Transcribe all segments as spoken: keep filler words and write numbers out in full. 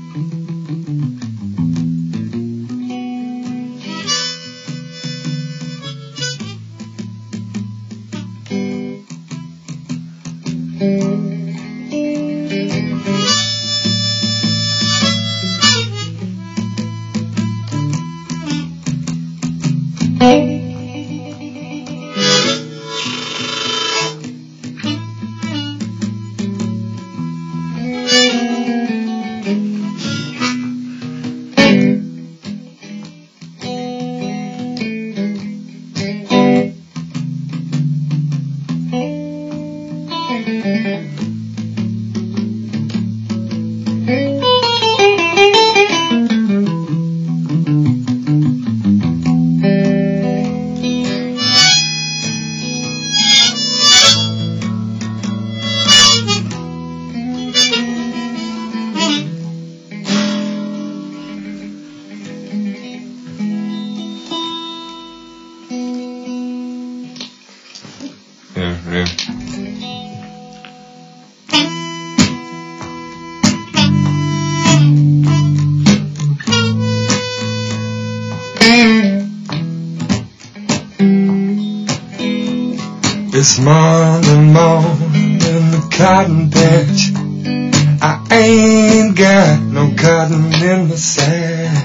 It's Monday morning in the cotton patch. I ain't got no cotton in my sack.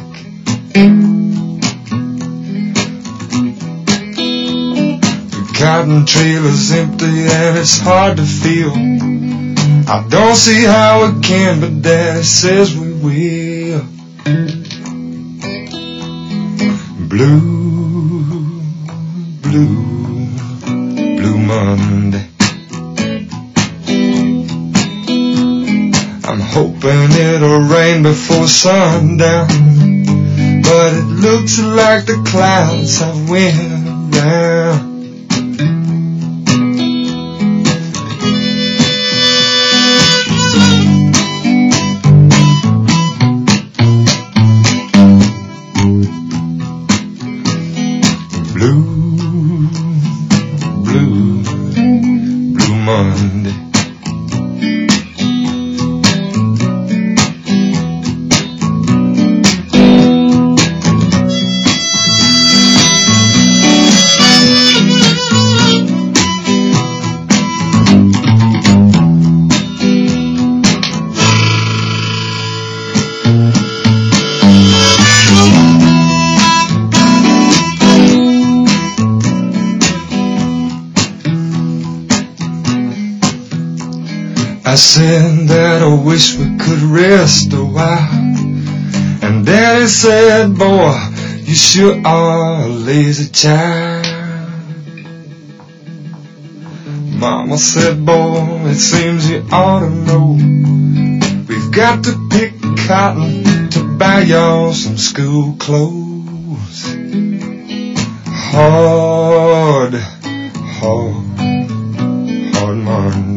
The cotton trailer's empty and it's hard to feel. I don't see how it can, but Daddy says we will. Blue, blue Monday. I'm hoping it'll rain before sundown, but it looks like the clouds have went around. I said that I wish we could rest a while, and Daddy said, boy, you sure are a lazy child. Mama said, boy, it seems you ought to know, we've got to pick cotton to buy y'all some school clothes. Hard, hard, hard Monday.